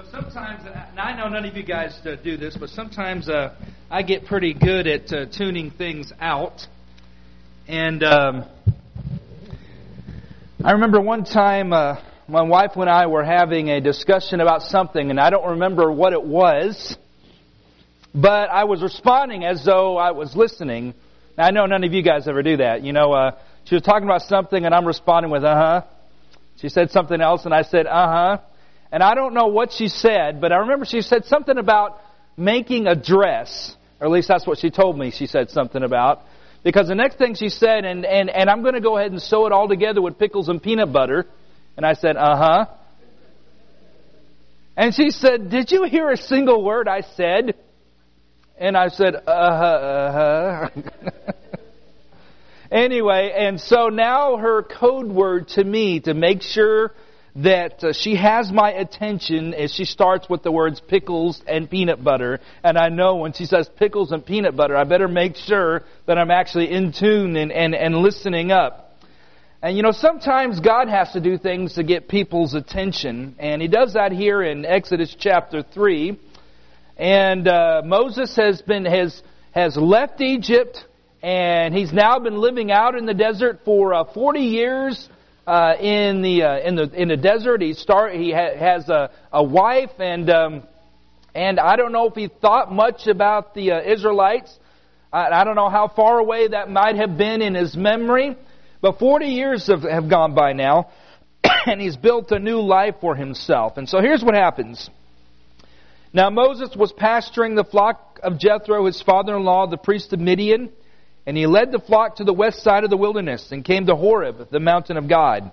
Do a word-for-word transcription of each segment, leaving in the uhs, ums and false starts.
sometimes, and I know none of you guys uh, do this, but sometimes uh, I get pretty good at uh, tuning things out. And um, I remember one time uh, my wife and I were having a discussion about something, and I don't remember what it was, but I was responding as though I was listening. Now, I know none of you guys ever do that. You know, uh, she was talking about something, and I'm responding with, uh-huh. She said something else, and I said, uh-huh. And I don't know what she said, but I remember she said something about making a dress. Or at least that's what she told me she said something about. Because the next thing she said, and, and, and I'm going to go ahead and sew it all together with pickles and peanut butter. And I said, uh-huh. And she said, did you hear a single word I said? And I said, uh-huh, uh-huh. Anyway, and so now her code word to me to make sure that uh, she has my attention is she starts with the words pickles and peanut butter. And I know when she says pickles and peanut butter, I better make sure that I'm actually in tune and, and, and listening up. And you know, sometimes God has to do things to get people's attention. And He does that here in Exodus chapter three. And uh, Moses has been has has left Egypt, and he's now been living out in the desert for uh, forty years. Uh, in the uh, in the in the desert, he start he ha- has a, a wife, and um, and I don't know if he thought much about the uh, Israelites. I, I don't know how far away that might have been in his memory, but forty years have, have gone by now, and he's built a new life for himself. And so here's what happens. Now Moses was pasturing the flock of Jethro, his father-in-law, the priest of Midian. And he led the flock to the west side of the wilderness and came to Horeb, the mountain of God.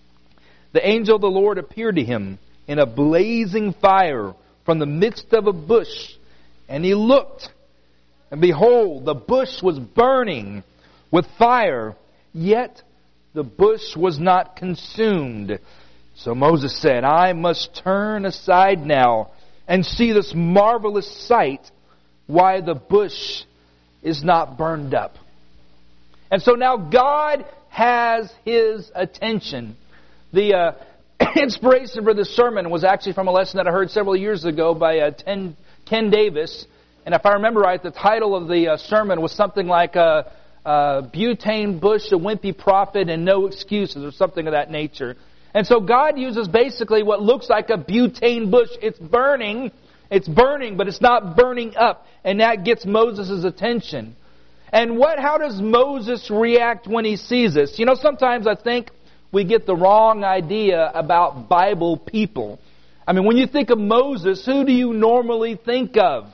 The angel of the Lord appeared to him in a blazing fire from the midst of a bush. And he looked, and behold, the bush was burning with fire, yet the bush was not consumed. So Moses said, I must turn aside now and see this marvelous sight, why the bush is not burned up. And so now God has His attention. The uh, inspiration for this sermon was actually from a lesson that I heard several years ago by uh, Ken, Ken Davis. And if I remember right, the title of the uh, sermon was something like uh, uh, Butane Bush, a Wimpy Prophet, and No Excuses, or something of that nature. And so God uses basically what looks like a butane bush. It's burning. It's burning, but it's not burning up. And that gets Moses' attention. And what? How does Moses react when he sees this? You know, sometimes I think we get the wrong idea about Bible people. I mean, when you think of Moses, who do you normally think of?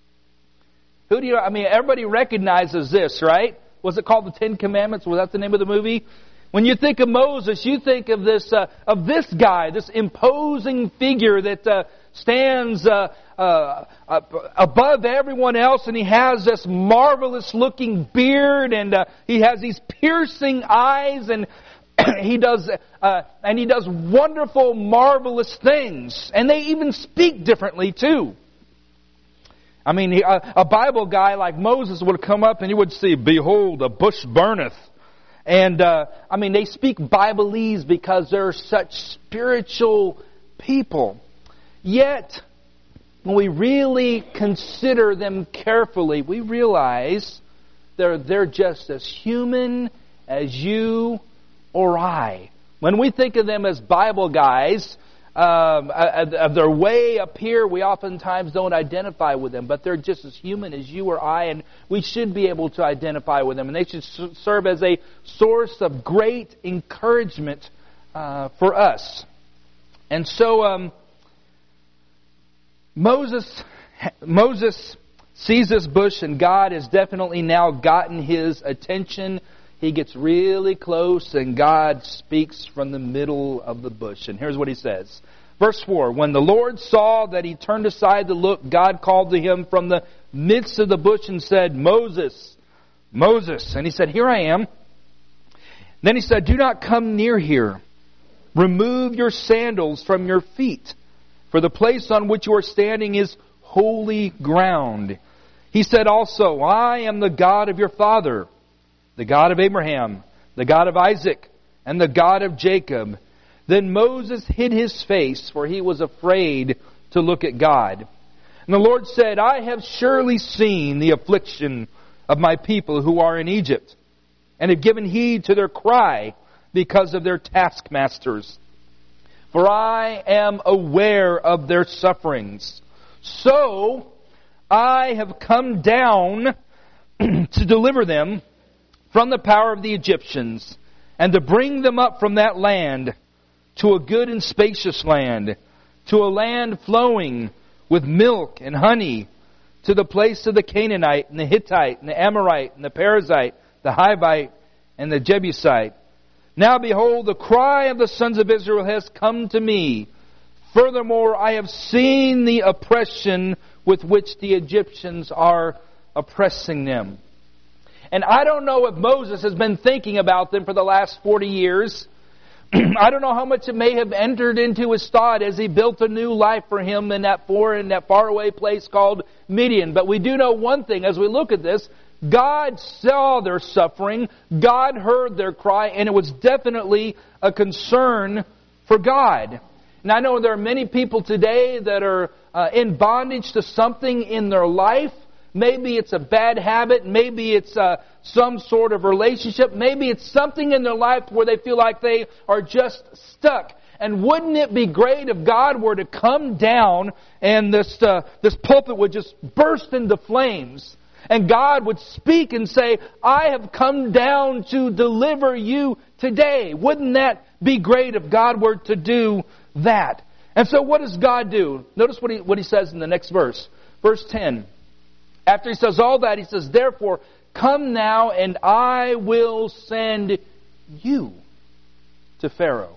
Who do you, I mean, everybody recognizes this, right? Was it called the Ten Commandments? Was that the name of the movie? When you think of Moses, you think of this, uh, of this guy, this imposing figure that uh, stands uh, uh, above everyone else, and he has this marvelous-looking beard, and uh, he has these piercing eyes, and he does uh, and he does wonderful, marvelous things, and they even speak differently too. I mean, he, a, a Bible guy like Moses would come up and he would say, "Behold, a bush burneth." And, uh, I mean, they speak Bibleese because they're such spiritual people. Yet, when we really consider them carefully, we realize they're, they're just as human as you or I. When we think of them as Bible guys, um, of their way up here, we oftentimes don't identify with them, but they're just as human as you or I, and we should be able to identify with them, and they should serve as a source of great encouragement uh, for us. And so um, Moses Moses sees this bush, and God has definitely now gotten his attention. He gets really close, and God speaks from the middle of the bush. And here's what He says. Verse four, when the Lord saw that he turned aside to look, God called to him from the midst of the bush and said, Moses, Moses. And he said, here I am. Then He said, do not come near here. Remove your sandals from your feet, for the place on which you are standing is holy ground. He said also, I am the God of your father, the God of Abraham, the God of Isaac, and the God of Jacob. Then Moses hid his face, for he was afraid to look at God. And the Lord said, I have surely seen the affliction of my people who are in Egypt, and have given heed to their cry because of their taskmasters. For I am aware of their sufferings. So I have come down to deliver them from the power of the Egyptians, and to bring them up from that land to a good and spacious land, to a land flowing with milk and honey, to the place of the Canaanite and the Hittite and the Amorite and the Perizzite, the Hivite and the Jebusite. Now behold, the cry of the sons of Israel has come to me. Furthermore, I have seen the oppression with which the Egyptians are oppressing them. And I don't know if Moses has been thinking about them for the last forty years. I don't know how much it may have entered into his thought as he built a new life for him in that foreign, that faraway place called Midian. But we do know one thing as we look at this. God saw their suffering. God heard their cry. And it was definitely a concern for God. And I know there are many people today that are uh, in bondage to something in their life. Maybe it's a bad habit. Maybe it's uh, some sort of relationship. Maybe it's something in their life where they feel like they are just stuck. And wouldn't it be great if God were to come down and this uh, this pulpit would just burst into flames, and God would speak and say, I have come down to deliver you today. Wouldn't that be great if God were to do that? And so what does God do? Notice what he, what he says in the next verse. Verse ten. After he says all that, he says, therefore, come now and I will send you to Pharaoh.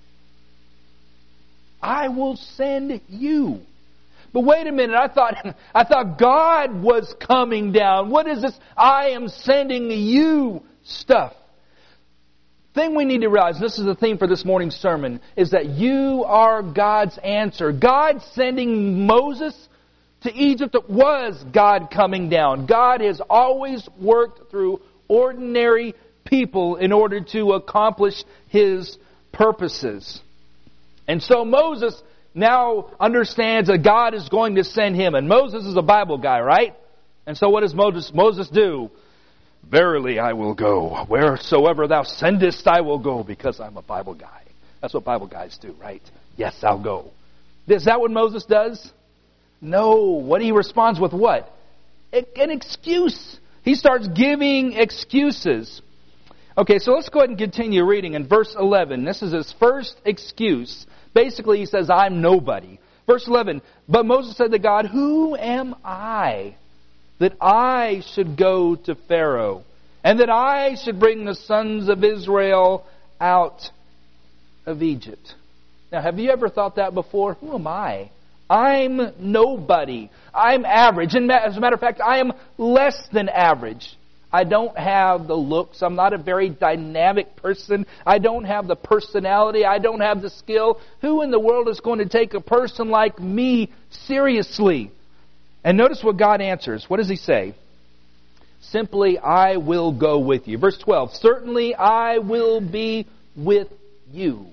I will send you. But wait a minute, I thought I thought God was coming down. What is this? I am sending you stuff. Thing we need to realize, this is the theme for this morning's sermon, is that you are God's answer. God sending Moses to Egypt was God coming down. God has always worked through ordinary people in order to accomplish His purposes. And so Moses now understands that God is going to send him. And Moses is a Bible guy, right? And so what does Moses, Moses do? Verily I will go. Wheresoever thou sendest, I will go, because I'm a Bible guy. That's what Bible guys do, right? Yes, I'll go. Is that what Moses does? No. What he responds with what? An excuse. He starts giving excuses. Okay, so let's go ahead and continue reading in verse eleven. This is his first excuse. Basically, he says, I'm nobody. Verse eleven, but Moses said to God, who am I that I should go to Pharaoh, and that I should bring the sons of Israel out of Egypt? Now, have you ever thought that before? Who am I? I'm nobody. I'm average. And as a matter of fact, I am less than average. I don't have the looks. I'm not a very dynamic person. I don't have the personality. I don't have the skill. Who in the world is going to take a person like me seriously? And notice what God answers. What does He say? Simply, I will go with you. Verse twelve, certainly I will be with you.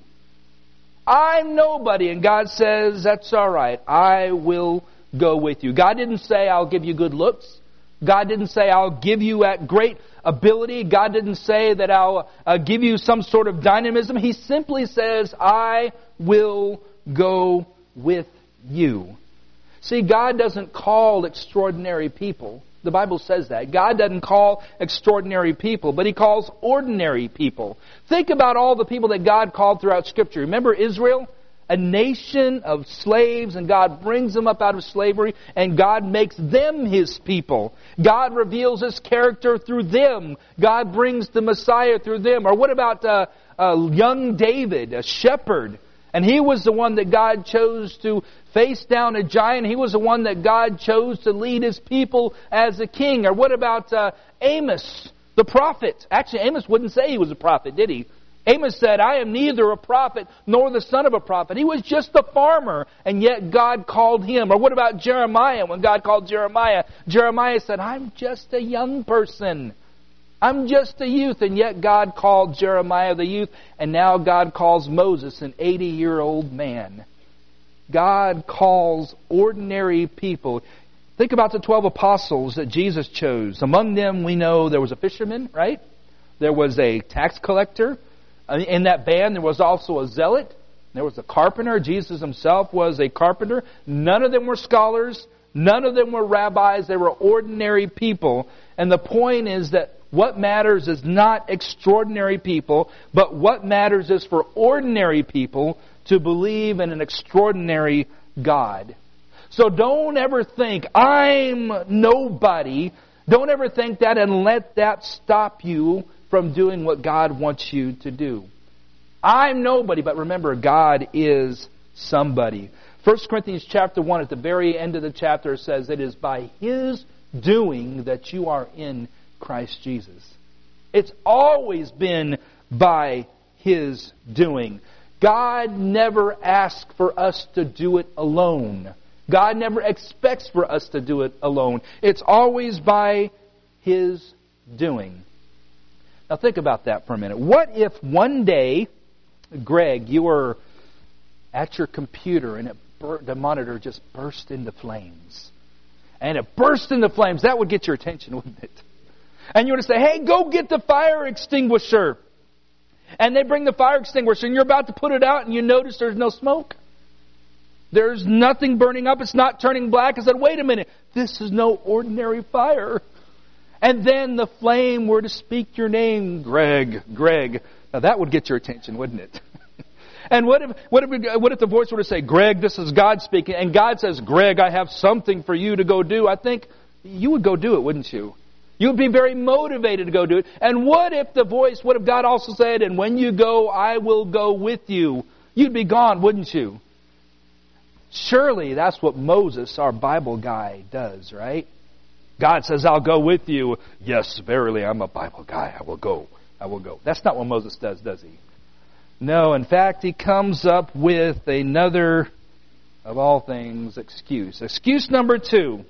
I'm nobody. And God says, that's all right. I will go with you. God didn't say, I'll give you good looks. God didn't say, I'll give you at great ability. God didn't say that I'll uh, give you some sort of dynamism. He simply says, I will go with you. See, God doesn't call extraordinary people. The Bible says that. God doesn't call extraordinary people, but He calls ordinary people. Think about all the people that God called throughout Scripture. Remember Israel? A nation of slaves, and God brings them up out of slavery, and God makes them His people. God reveals His character through them. God brings the Messiah through them. Or what about uh, uh, young David, a shepherd? And he was the one that God chose to face down a giant. He was the one that God chose to lead His people as a king. Or what about uh, Amos, the prophet? Actually, Amos wouldn't say he was a prophet, did he? Amos said, I am neither a prophet nor the son of a prophet. He was just a farmer, and yet God called him. Or what about Jeremiah? When God called Jeremiah, Jeremiah said, I'm just a young person. I'm just a youth, and yet God called Jeremiah the youth, and now God calls Moses an eighty-year-old man. God calls ordinary people. Think about the twelve apostles that Jesus chose. Among them, we know there was a fisherman, right? There was a tax collector. In that band, there was also a zealot. There was a carpenter. Jesus himself was a carpenter. None of them were scholars. None of them were rabbis. They were ordinary people. And the point is that what matters is not extraordinary people, but what matters is for ordinary people to believe in an extraordinary God. So don't ever think, I'm nobody. Don't ever think that and let that stop you from doing what God wants you to do. I'm nobody, but remember, God is somebody. First Corinthians chapter one, at the very end of the chapter, says, it is by His doing that you are in Christ Jesus. It's always been by His doing. God never asks for us to do it alone. God never expects for us to do it alone. It's always by His doing. Now think about that for a minute. What if one day, Greg, you were at your computer and it bur- the monitor just burst into flames? And it burst into flames. That would get your attention, wouldn't it? And you were to say, hey, go get the fire extinguisher. And they bring the fire extinguisher and you're about to put it out and you notice there's no smoke. There's nothing burning up. It's not turning black. I said, wait a minute. This is no ordinary fire. And then the flame were to speak your name, Greg, Greg. Now that would get your attention, wouldn't it? And what if, what if, what if the voice were to say, Greg, this is God speaking. And God says, Greg, I have something for you to go do. I think you would go do it, wouldn't you? You would be very motivated to go do it. And what if the voice, what if God also said, and when you go, I will go with you? You'd be gone, wouldn't you? Surely that's what Moses, our Bible guy, does, right? God says, I'll go with you. Yes, verily, I'm a Bible guy. I will go. I will go. That's not what Moses does, does he? No, in fact, he comes up with another, of all things, excuse. Excuse number two.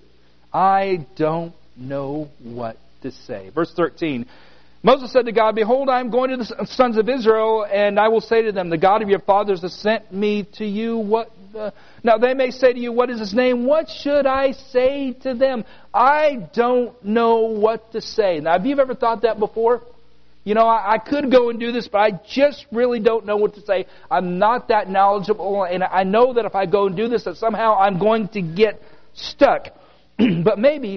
I don't know what to say. Verse thirteen. Moses said to God, behold, I am going to the sons of Israel, and I will say to them, the God of your fathers has sent me to you. What? Uh, now they may say to you, what is His name? What should I say to them? I don't know what to say. Now, have you ever thought that before? You know, I, I could go and do this, but I just really don't know what to say. I'm not that knowledgeable, and I know that if I go and do this, that somehow I'm going to get stuck. But maybe...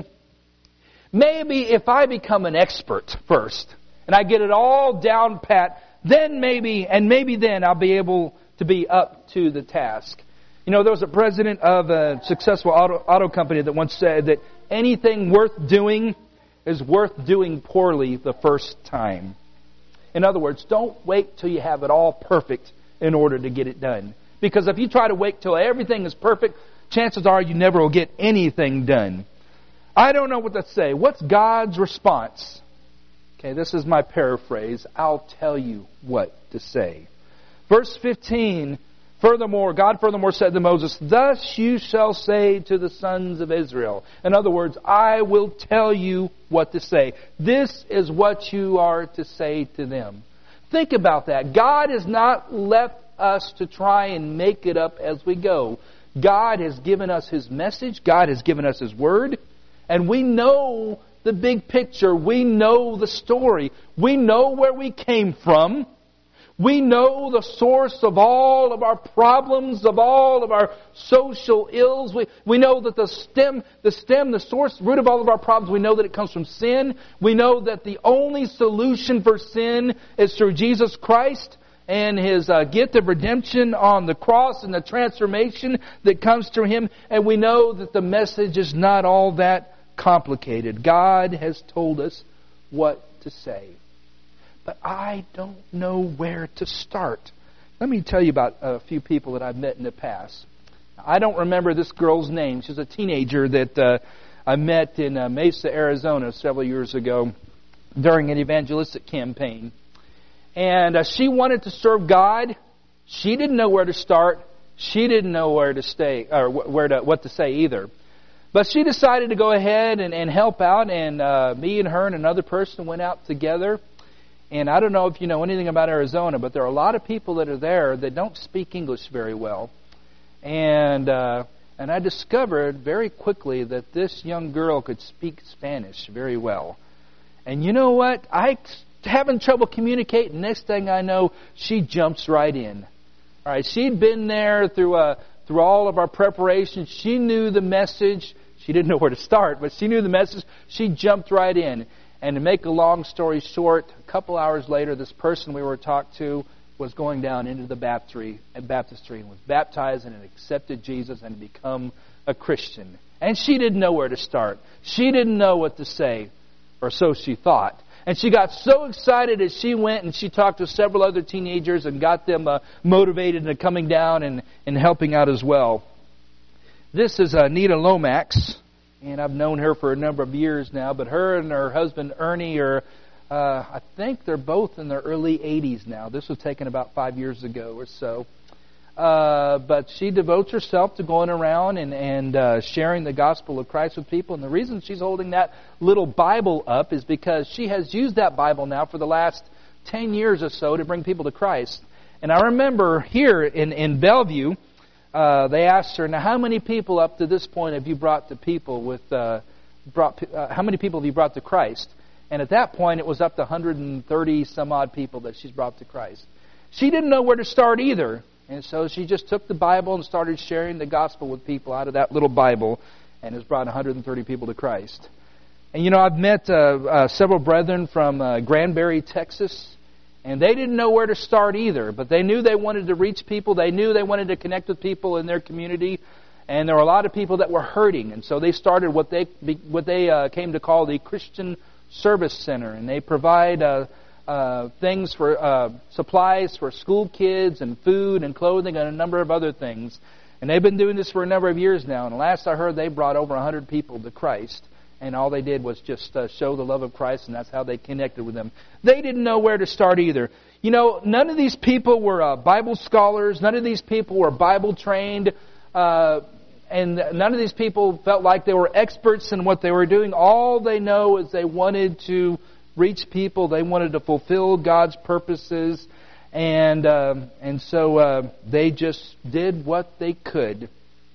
Maybe if I become an expert first, and I get it all down pat, then maybe, and maybe then I'll be able to be up to the task. You know, there was a president of a successful auto, auto company that once said that anything worth doing is worth doing poorly the first time. In other words, don't wait till you have it all perfect in order to get it done. Because if you try to wait till everything is perfect, chances are you never will get anything done. I don't know what to say. What's God's response? Okay, this is my paraphrase. I'll tell you what to say. Verse fifteen, furthermore, God furthermore said to Moses, thus you shall say to the sons of Israel. In other words, I will tell you what to say. This is what you are to say to them. Think about that. God has not left us to try and make it up as we go. God has given us His message. God has given us His word. And we know the big picture. We know the story. We know where we came from. We know the source of all of our problems, of all of our social ills. We, we know that the stem, the stem, the source, root of all of our problems, we know that it comes from sin. We know that the only solution for sin is through Jesus Christ and His uh, gift of redemption on the cross and the transformation that comes through Him. And we know that the message is not all that complicated. God has told us what to say. But I don't know where to start. Let me tell you about a few people that I've met in the past. I don't remember this girl's name. She's a teenager that uh, I met in uh, Mesa, Arizona several years ago during an evangelistic campaign. And uh, she wanted to serve God. She didn't know where to start. She didn't know where to stay or where to what to say either. But she decided to go ahead and, and help out, and uh, me and her and another person went out together. And I don't know if you know anything about Arizona, but there are a lot of people that are there that don't speak English very well. And uh, and I discovered very quickly that this young girl could speak Spanish very well. And you know what? I having trouble communicating. Next thing I know, she jumps right in. All right, she'd been there through uh, through all of our preparations. She knew the message. She didn't know where to start, but she knew the message. She jumped right in. And to make a long story short, a couple hours later, this person we were talked to was going down into the baptistry, baptistry and was baptized and accepted Jesus and become a Christian. And she didn't know where to start. She didn't know what to say, or so she thought. And she got so excited as she went and she talked to several other teenagers and got them uh, motivated into coming down and, and helping out as well. This is uh, Nita Lomax, and I've known her for a number of years now, but her and her husband Ernie are, uh, I think they're both in their early eighties now. This was taken about five years ago or so. Uh, but she devotes herself to going around and, and uh, sharing the gospel of Christ with people. And the reason she's holding that little Bible up is because she has used that Bible now for the last ten years or so to bring people to Christ. And I remember here in, in Bellevue, uh, they asked her, now how many people up to this point have you brought to people with, uh, brought, uh, how many people have you brought to Christ? And at that point it was up to one hundred thirty some odd people that she's brought to Christ. She didn't know where to start either. And so she just took the Bible and started sharing the gospel with people out of that little Bible and has brought one hundred thirty people to Christ. And you know, I've met uh, uh, several brethren from uh, Granbury, Texas, and they didn't know where to start either, but they knew they wanted to reach people. They knew they wanted to connect with people in their community, and there were a lot of people that were hurting. And so they started what they what they uh, came to call the Christian Service Center, and they provide Uh, Uh, things for uh, supplies for school kids and food and clothing and a number of other things. And they've been doing this for a number of years now. And last I heard, they brought over one hundred people to Christ. And all they did was just uh, show the love of Christ, and that's how they connected with them. They didn't know where to start either. You know, none of these people were uh, Bible scholars. None of these people were Bible trained. Uh, and none of these people felt like they were experts in what they were doing. All they know is they wanted to reach people. They wanted to fulfill God's purposes, and uh, and so uh, they just did what they could.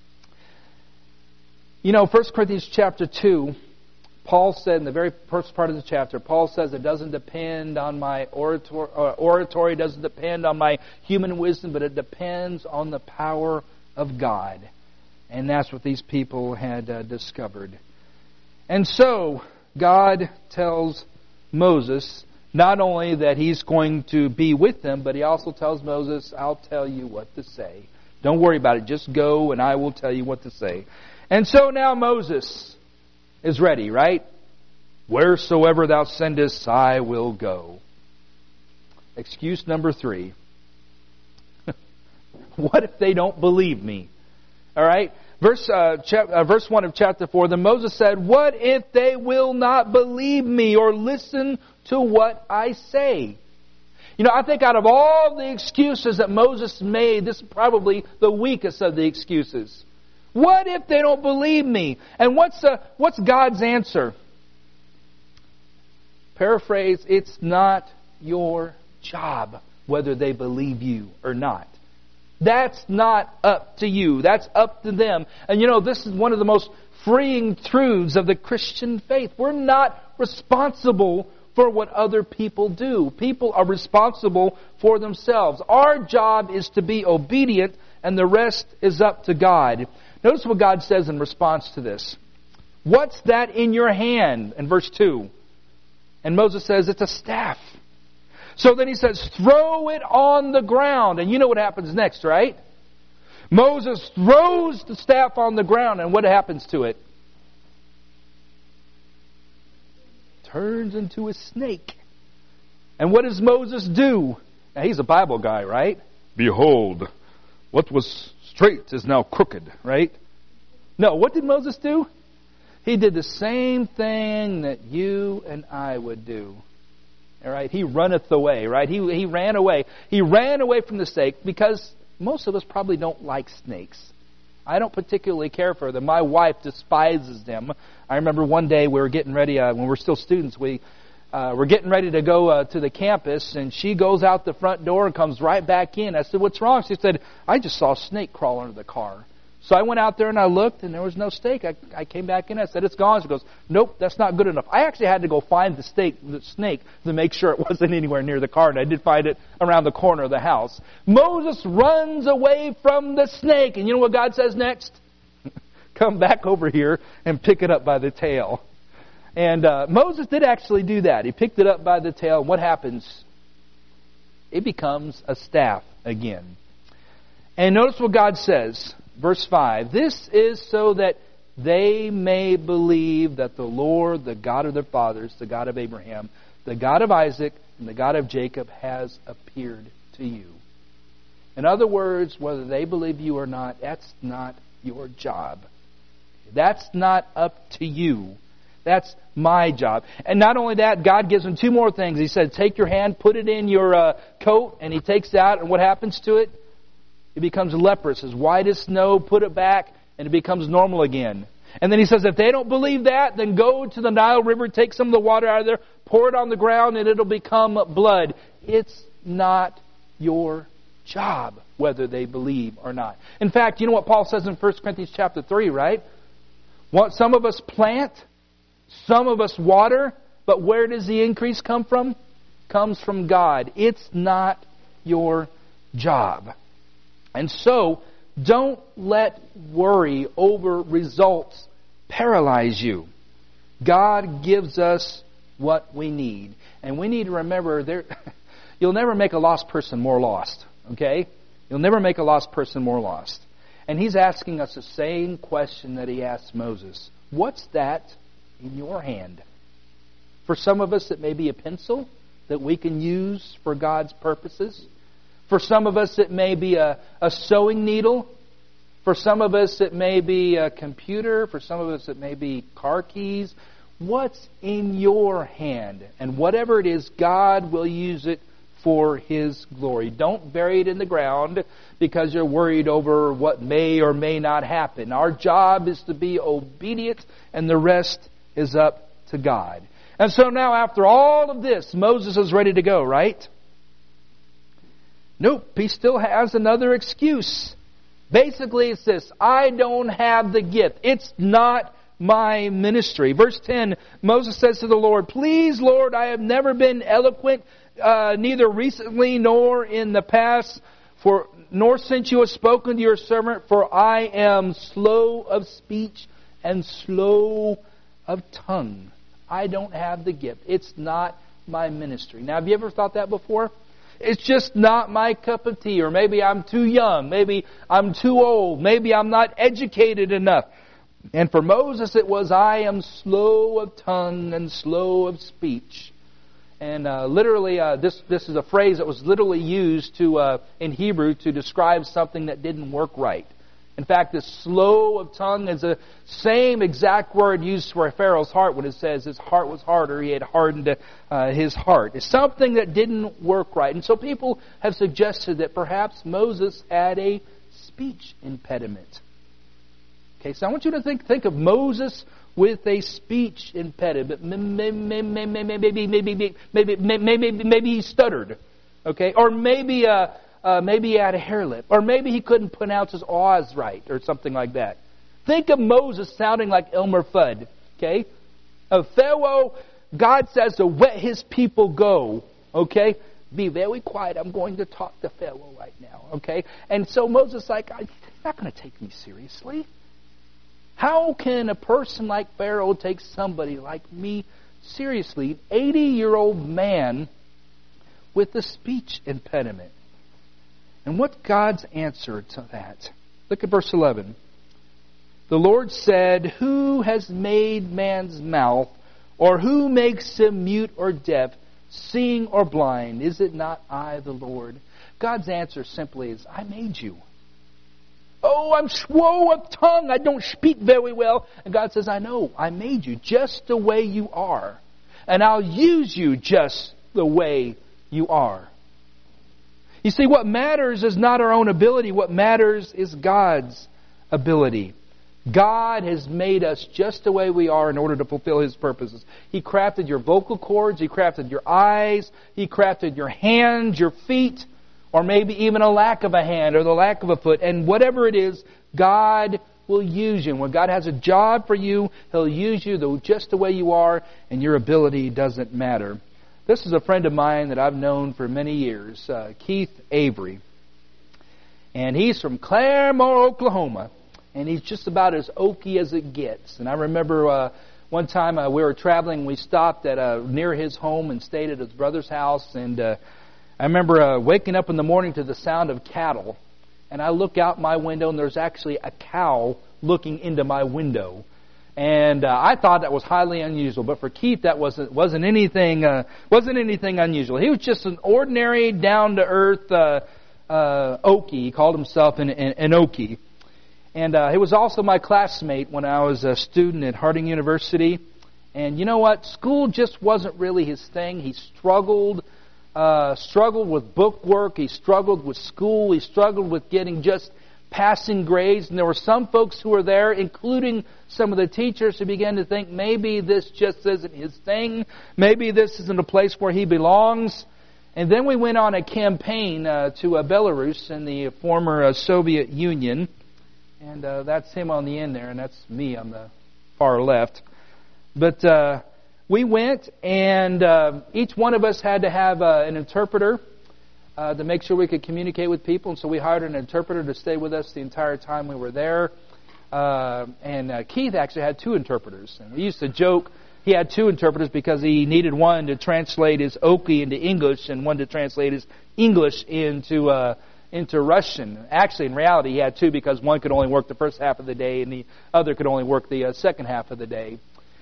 You know, First Corinthians chapter two, Paul said in the very first part of the chapter, Paul says it doesn't depend on my orator, uh, oratory, doesn't depend on my human wisdom, but it depends on the power of God. And that's what these people had uh, discovered. And so God tells Moses not only that He's going to be with them, but He also tells Moses, I'll tell you what to say. Don't worry about it. Just go and I will tell you what to say. And so now Moses is ready, right? Wheresoever thou sendest, I will go. Excuse number three. What if they don't believe me? All right? Verse uh, chap- uh, verse one of chapter four, then Moses said, what if they will not believe me or listen to what I say? You know, I think out of all the excuses that Moses made, this is probably the weakest of the excuses. What if they don't believe me? And what's uh, what's God's answer? Paraphrase, it's not your job whether they believe you or not. That's not up to you. That's up to them. And you know, this is one of the most freeing truths of the Christian faith. We're not responsible for what other people do. People are responsible for themselves. Our job is to be obedient, and the rest is up to God. Notice what God says in response to this. What's that in your hand? In verse two. And Moses says, it's a staff. So then he says, throw it on the ground. And you know what happens next, right? Moses throws the staff on the ground, and what happens to it? Turns into a snake. And what does Moses do? Now, he's a Bible guy, right? Behold, what was straight is now crooked, right? No, what did Moses do? He did the same thing that you and I would do. All right, he runneth away, right? He he ran away. He ran away from the snake because most of us probably don't like snakes. I don't particularly care for them. My wife despises them. I remember one day we were getting ready, uh, when we were still students, we uh, were getting ready to go uh, to the campus, and she goes out the front door and comes right back in. I said, "What's wrong?" She said, "I just saw a snake crawl under the car." So I went out there and I looked, and there was no snake. I, I came back in. I said, "It's gone." She goes, "Nope, that's not good enough." I actually had to go find the, stake, the snake to make sure it wasn't anywhere near the car, and I did find it around the corner of the house. Moses runs away from the snake, and you know what God says next? Come back over here and pick it up by the tail. And uh, Moses did actually do that. He picked it up by the tail, and what happens? It becomes a staff again. And notice what God says. Verse five, "This is so that they may believe that the Lord, the God of their fathers, the God of Abraham, the God of Isaac, and the God of Jacob has appeared to you." In other words, whether they believe you or not, that's not your job. That's not up to you. That's my job. And not only that, God gives them two more things. He said, "Take your hand, put it in your uh, coat," and He takes it out, and what happens to it? It becomes leprous, as white as snow. Put it back, and it becomes normal again. And then He says, if they don't believe that, then go to the Nile River, take some of the water out of there, pour it on the ground, and it'll become blood. It's not your job whether they believe or not. In fact, you know what Paul says in First Corinthians chapter three, right? What some of us plant, some of us water, but where does the increase come from? Comes from God. It's not your job. And so, don't let worry over results paralyze you. God gives us what we need. And we need to remember, there, you'll never make a lost person more lost. Okay? You'll never make a lost person more lost. And He's asking us the same question that He asked Moses. What's that in your hand? For some of us, it may be a pencil that we can use for God's purposes. For some of us, it may be a, a sewing needle. For some of us, it may be a computer. For some of us, it may be car keys. What's in your hand? And whatever it is, God will use it for His glory. Don't bury it in the ground because you're worried over what may or may not happen. Our job is to be obedient, and the rest is up to God. And so now, after all of this, Moses is ready to go, right? Nope, he still has another excuse. Basically, it's this: I don't have the gift. It's not my ministry. Verse ten, Moses says to the Lord, "Please, Lord, I have never been eloquent, uh, neither recently nor in the past, for nor since you have spoken to your servant, for I am slow of speech and slow of tongue." I don't have the gift. It's not my ministry. Now, have you ever thought that before? It's just not my cup of tea. Or maybe I'm too young. Maybe I'm too old. Maybe I'm not educated enough. And for Moses it was, "I am slow of tongue and slow of speech." And uh, literally, uh, this this is a phrase that was literally used to uh, in Hebrew to describe something that didn't work right. In fact, this slow of tongue is the same exact word used for Pharaoh's heart when it says his heart was harder, he had hardened uh, his heart. It's something that didn't work right. And so people have suggested that perhaps Moses had a speech impediment. Okay, so I want you to think think of Moses with a speech impediment. Maybe, maybe, maybe, maybe, maybe, maybe, maybe he stuttered. Okay, or maybe uh, uh, maybe he had a hair lip, or maybe he couldn't pronounce his O's right, or something like that. Think of Moses sounding like Elmer Fudd. Okay, of Pharaoh, God says to let his people go. Okay, be very quiet. I'm going to talk to Pharaoh right now. Okay, and so Moses is like, he's not going to take me seriously. How can a person like Pharaoh take somebody like me seriously? An eighty-year-old man with a speech impediment. And what's God's answer to that? Look at verse eleven. The Lord said, "Who has made man's mouth, or who makes him mute or deaf, seeing or blind? Is it not I, the Lord?" God's answer simply is, "I made you." "Oh, I'm slow of tongue. I don't speak very well." And God says, "I know. I made you just the way you are. And I'll use you just the way you are." You see, what matters is not our own ability. What matters is God's ability. God has made us just the way we are in order to fulfill His purposes. He crafted your vocal cords. He crafted your eyes. He crafted your hands, your feet, or maybe even a lack of a hand or the lack of a foot. And whatever it is, God will use you. And when God has a job for you, He'll use you just the way you are, and your ability doesn't matter. This is a friend of mine that I've known for many years, uh, Keith Avery. And he's from Claremore, Oklahoma. And he's just about as oaky as it gets. And I remember uh, one time uh, we were traveling. We stopped at uh, near his home and stayed at his brother's house. And uh, I remember uh, waking up in the morning to the sound of cattle. And I look out my window, and there's actually a cow looking into my window. And uh, I thought that was highly unusual. But for Keith, that wasn't wasn't anything uh, wasn't anything unusual. He was just an ordinary, down to earth uh, uh, Okie. He called himself an, an, an Okie. And uh, he was also my classmate when I was a student at Harding University. And you know what? School just wasn't really his thing. He struggled, uh, struggled with book work. He struggled with school. He struggled with getting just passing grades. And there were some folks who were there, including some of the teachers, who began to think maybe this just isn't his thing. Maybe this isn't a place where he belongs. And then we went on a campaign uh, to uh, Belarus in the former uh, Soviet Union. And uh, that's him on the end there, and that's me on the far left. But uh, we went, and uh, each one of us had to have uh, an interpreter uh, to make sure we could communicate with people. And so we hired an interpreter to stay with us the entire time we were there. Uh, and uh, Keith actually had two interpreters. And we used to joke he had two interpreters because he needed one to translate his Okie into English and one to translate his English into uh into Russian. Actually, in reality, he had two because one could only work the first half of the day and the other could only work the uh, second half of the day.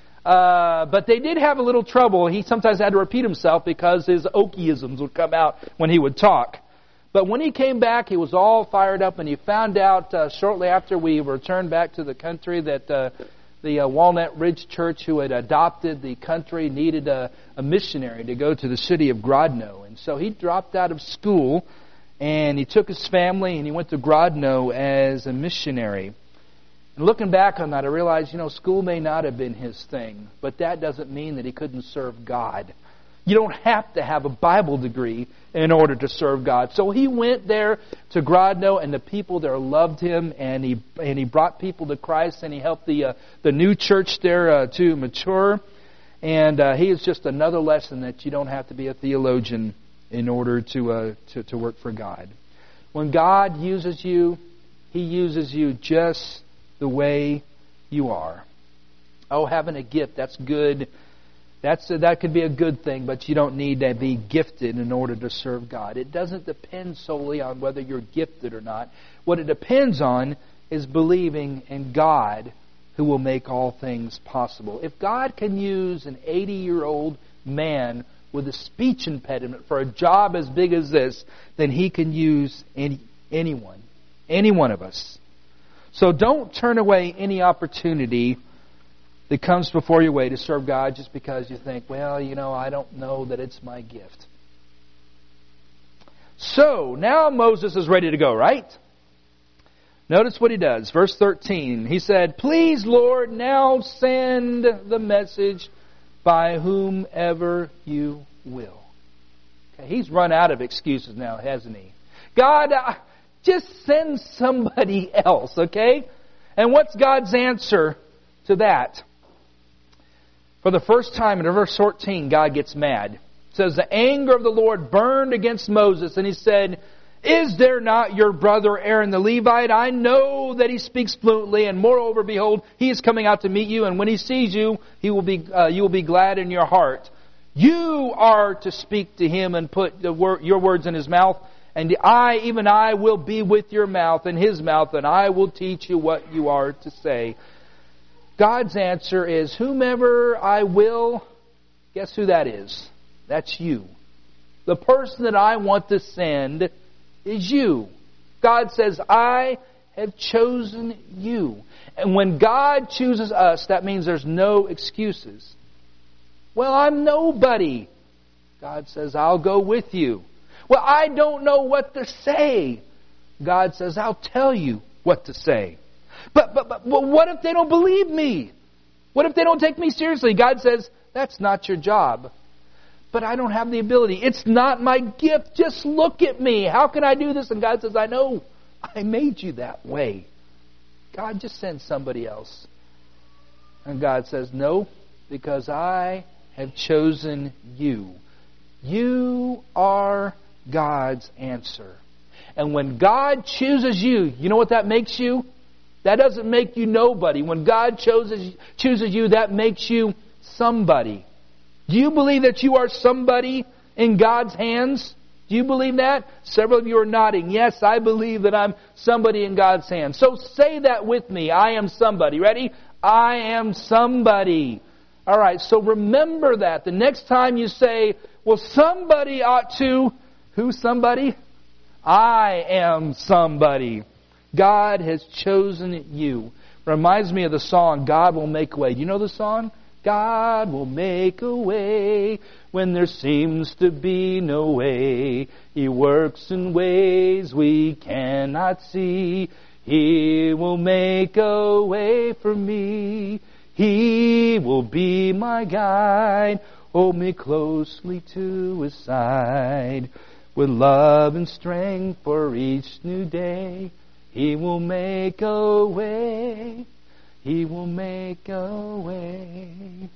Uh, but they did have a little trouble. He sometimes had to repeat himself because his Okieisms would come out when he would talk. But when he came back, he was all fired up, and he found out uh, shortly after we returned back to the country that uh, the uh, Walnut Ridge Church, who had adopted the country, needed a, a missionary to go to the city of Grodno. And so he dropped out of school, and he took his family and he went to Grodno as a missionary. And looking back on that, I realized, you know, school may not have been his thing, but that doesn't mean that he couldn't serve God. You don't have to have a Bible degree in order to serve God. So he went there to Grodno, and the people there loved him, and he and he brought people to Christ, and he helped the uh, the new church there uh, to mature. And uh, he is just another lesson that you don't have to be a theologian in order to, uh, to to work for God. When God uses you, He uses you just the way you are. Oh, having a gift, that's good. That's a, that could be a good thing, but you don't need to be gifted in order to serve God. It doesn't depend solely on whether you're gifted or not. What it depends on is believing in God, who will make all things possible. If God can use an eighty-year-old man with a speech impediment for a job as big as this, then He can use any anyone, any one of us. So don't turn away any opportunity that comes before your way to serve God just because you think, well, you know, I don't know that it's my gift. So, now Moses is ready to go, right? Notice what he does. Verse thirteen. He said, "Please, Lord, now send the message by whomever you will." Okay, he's run out of excuses now, hasn't he? God, uh, just send somebody else, okay? And what's God's answer to that? For the first time in verse fourteen, God gets mad. It says, "The anger of the Lord burned against Moses, and He said, 'Is there not your brother Aaron the Levite? I know that he speaks fluently, and moreover, behold, he is coming out to meet you, and when he sees you, he will be uh, you will be glad in your heart. You are to speak to him and put the wor- your words in his mouth, and I, even I, will be with your mouth and his mouth, and I will teach you what you are to say.'" God's answer is, whomever I will, guess who that is? That's you. The person that I want to send is you. God says, I have chosen you. And when God chooses us, that means there's no excuses. Well, I'm nobody. God says, I'll go with you. Well, I don't know what to say. God says, I'll tell you what to say. But, but, but, but what if they don't believe me? What if they don't take me seriously? God says, that's not your job. But I don't have the ability. It's not my gift. Just look at me. How can I do this? And God says, I know. I made you that way. God, just send somebody else. And God says, no, because I have chosen you. You are God's answer. And when God chooses you, you know what that makes you? That doesn't make you nobody. When God chooses chooses you, that makes you somebody. Do you believe that you are somebody in God's hands? Do you believe that? Several of you are nodding. Yes, I believe that I'm somebody in God's hands. So say that with me. I am somebody. Ready? I am somebody. All right, so remember that. The next time you say, well, somebody ought to... Who's somebody? I am somebody. God has chosen you. Reminds me of the song, God Will Make a Way. Do you know the song? God will make a way when there seems to be no way. He works in ways we cannot see. He will make a way for me. He will be my guide. Hold me closely to His side. With love and strength for each new day, He will make a way. He will make a way.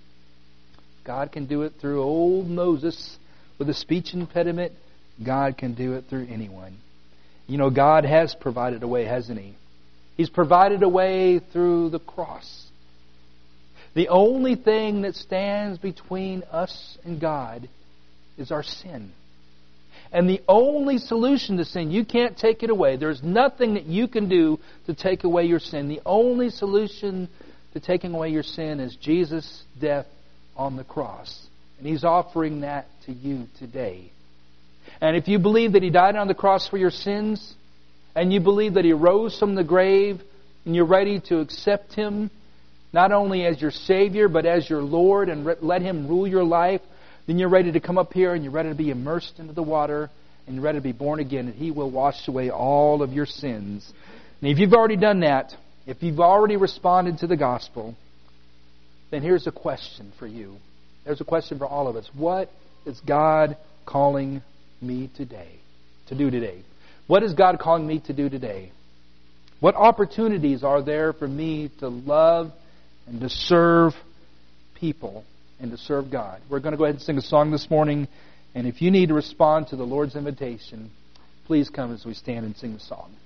God can do it through old Moses with a speech impediment. God can do it through anyone. You know, God has provided a way, hasn't He? He's provided a way through the cross. The only thing that stands between us and God is our sin. And the only solution to sin, you can't take it away. There's nothing that you can do to take away your sin. The only solution to taking away your sin is Jesus' death on the cross. And He's offering that to you today. And if you believe that He died on the cross for your sins, and you believe that He rose from the grave, and you're ready to accept Him, not only as your Savior, but as your Lord, and re- let Him rule your life, then you're ready to come up here and you're ready to be immersed into the water and you're ready to be born again, and He will wash away all of your sins. And if you've already done that, if you've already responded to the gospel, then here's a question for you. There's a question for all of us. What is God calling me today, to do today? What is God calling me to do today? What opportunities are there for me to love and to serve people and to serve God? We're going to go ahead and sing a song this morning. And if you need to respond to the Lord's invitation, please come as we stand and sing the song.